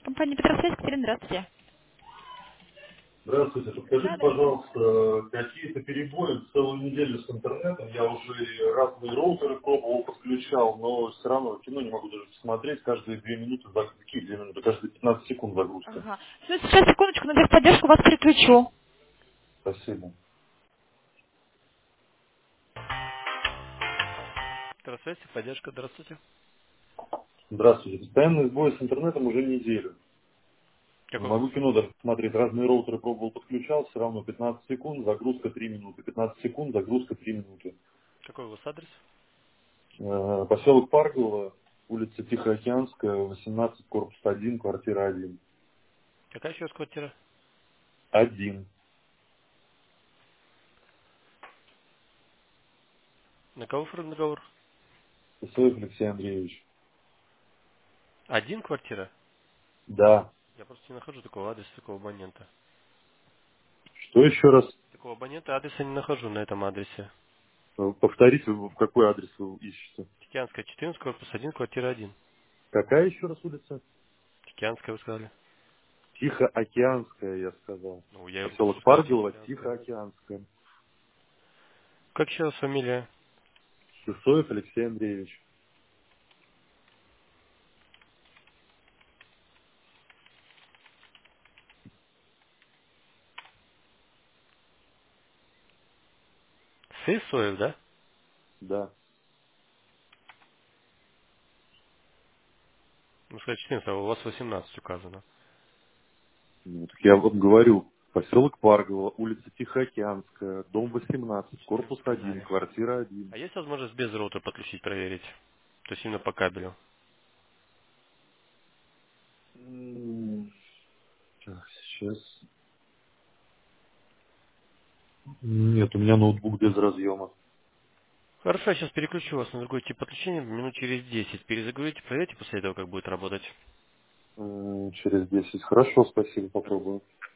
Компания Петросвязь, Катерина, здравствуйте. Здравствуйте. Подскажите, Да, да. пожалуйста, какие-то перебои целую неделю с интернетом. Я уже и разные роутеры пробовал, подключал, но все равно кино не могу даже посмотреть. Каждые 2 минуты, какие 2 минуты? Каждые 15 секунд загрузка. Ага. Ну, сейчас, секундочку, на техподдержку вас переключу. Спасибо. Здравствуйте, поддержка, здравствуйте. Здравствуйте. Постоянный сбой с интернетом уже неделю. Не Какой, могу кино даже посмотреть. Разные роутеры пробовал, подключал, все равно 15 секунд, загрузка 3 минуты. 15 секунд, загрузка 3 минуты. какой у вас адрес? Поселок Парково, улица Тихоокеанская, 18, корпус 1, квартира 1. Какая еще раз квартира? 1. На кого оформлен договор? Исоев Алексей Андреевич. Один квартира? Да. Я просто не нахожу такого адреса, такого абонента. Что еще раз? Такого абонента адреса не нахожу на этом адресе. Повторите, в какой адрес вы ищете? Тикианская, 14, корпус 1, квартира 1. Какая еще раз улица? Тикианская, вы сказали? Тихоокеанская, я сказал. Ну, я его только Поселок что сказал, Парголово, Тихоокеанская. Тихоокеанская. Как еще раз фамилия? Исоев Алексей Андреевич. Сысоев, да? Да. Ну, сказать 14, а у вас 18 указано. Ну, так я вот говорю. Поселок Парголово, улица Тихоокеанская, дом 18, Что-то вы корпус 1, сказали. квартира 1. А есть возможность без роутера подключить, проверить? То есть именно по кабелю. Так, сейчас. Нет, у меня ноутбук без разъема. Хорошо, я сейчас переключу вас на другой тип подключения минут через 10. Перезагрузите, проверьте после этого, как будет работать. Через 10. Хорошо, спасибо, попробую.